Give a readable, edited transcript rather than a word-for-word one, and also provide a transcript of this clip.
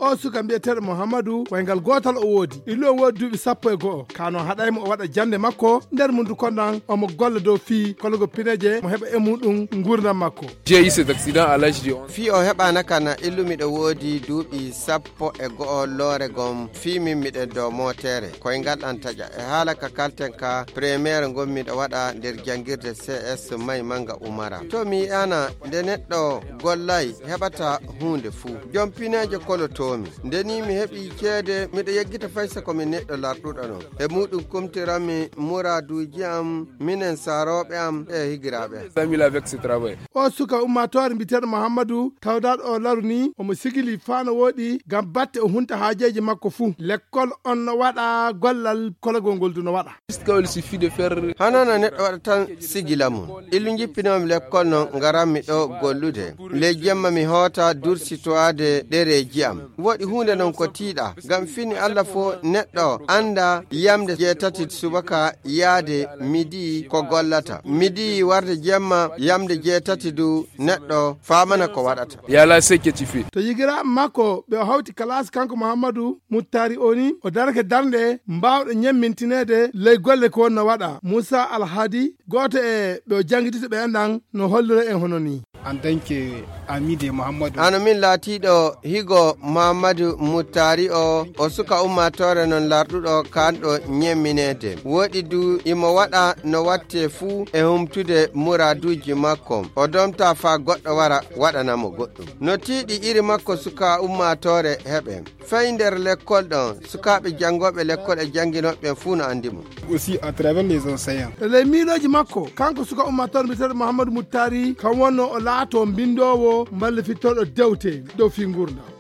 o suka mbiyeteɗo Mouhamadou koyngal gotal o woodi illo wodi duuɓi 11 kano haɗaymo o waɗa jande makko nder mundu konnan omo golla dow fii kologo pineje mo heɓa e muɗum gurdam makko. J'ai eu cet accident à l'âge de 11. Fi o heɓana kana illumiɗo woodi duuɓi 11 loore gom fimi miɗe dow motere koyngal ɗan taƴa e haala ka kalten ka premiére gommiɗo waɗa nder jangirde CS may manga Umara. To mi yana nde neɗɗo gollay heɓata hunde fuu jom pineje kolotomi ndeni mi heɓi ceede miɗo yeggita faysa komi neɗɗo larɗuɗo no e muɗum kumtirami muraduji am minen saroɓe am e higiraɓe. O suka ummatore mbiteɗo Mouhamadou tawdaɗo o laru ni omo sigili fano woɗi gam batte o hunta haajeji makko fuu l'école on no waɗa gollal kologol ngol du no waɗa. Hanana neɗɗo waɗa tan sigila mum illu jippinomi l'école non garanmi ɗo gollude le jemma mi hoota dursitoade ɗereji am woɗi hunde non ko tiiɗa gam fini Allah fo neɗɗo anda yamde 7 subaka yaade midi ko gollata midi warde jemma yamde 7 du neɗɗo famana ko waɗata yala seketi fi to yigira makko ɓe hawti classe kanko Mouhamadou Muttari oni o darake darde mbawɗo ñemmintinede ley golle ko wonno waɗa Moussa Alhadi goto e ɓe jangidita ɓe enɗan no hollira en hono ni. En tant que ami de Mouhamadou ano min laatiɗo higo Mouhamadou Muttari o suka ummatore non larɗuɗo kanɗo ñemminede woɗi du imo waɗa no watte fuu e humtude muraduji makko o domta fa goɗɗo wara waɗanamo goɗɗum no tiiɗi iri makko suka ummatore heɓe fay nder l'école ɗon sukaɓe jangoɓe l'école e janginoɓe fuu no andimo aussi à travers les enseignants. Le miiloji makko kanko suka ummatore mbiteɗo Mouhamadou Muttari kam wonno o laato mbindowo mballa fittoɗo dewte dow fi gurdam.